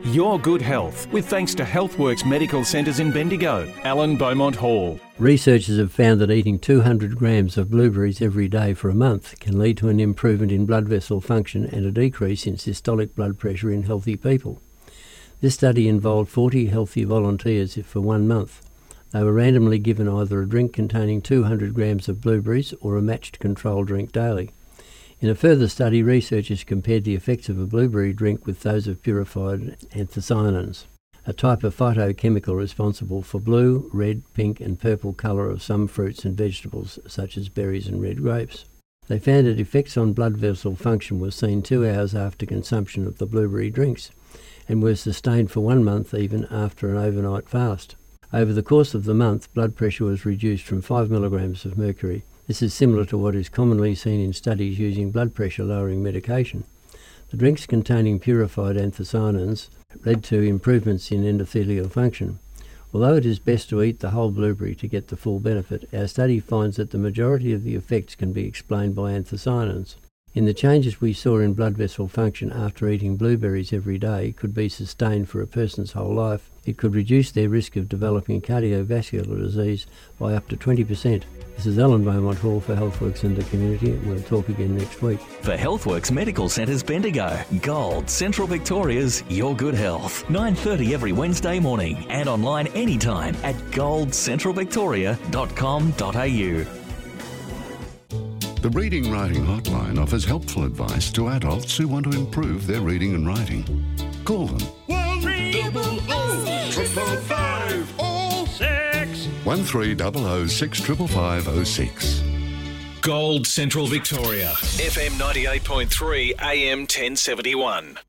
Your good health, with thanks to Healthworks Medical Centres in Bendigo, Alan Beaumont Hall. Researchers have found that eating 200 grams of blueberries every day for a month can lead to an improvement in blood vessel function and a decrease in systolic blood pressure in healthy people. This study involved 40 healthy volunteers for 1 month. They were randomly given either a drink containing 200 grams of blueberries or a matched control drink daily. In a further study, researchers compared the effects of a blueberry drink with those of purified anthocyanins, a type of phytochemical responsible for blue, red, pink and purple colour of some fruits and vegetables, such as berries and red grapes. They found that effects on blood vessel function were seen 2 hours after consumption of the blueberry drinks, and were sustained for 1 month even after an overnight fast. Over the course of the month, blood pressure was reduced from 5 milligrams of mercury. This is similar to what is commonly seen in studies using blood pressure lowering medication. The drinks containing purified anthocyanins led to improvements in endothelial function. Although it is best to eat the whole blueberry to get the full benefit, our study finds that the majority of the effects can be explained by anthocyanins. In the changes we saw in blood vessel function after eating blueberries every day could be sustained for a person's whole life. It could reduce their risk of developing cardiovascular disease by up to 20%. This is Alan Beaumont Hall for Healthworks and the Community, and we'll talk again next week. For Healthworks Medical Centres Bendigo, Gold, Central Victoria's Your Good Health. 9:30 every Wednesday morning and online anytime at goldcentralvictoria.com.au. The Reading Writing Hotline offers helpful advice to adults who want to improve their reading and writing. Call them. 1300 65506. Gold Central Victoria. FM 98.3 AM 1071.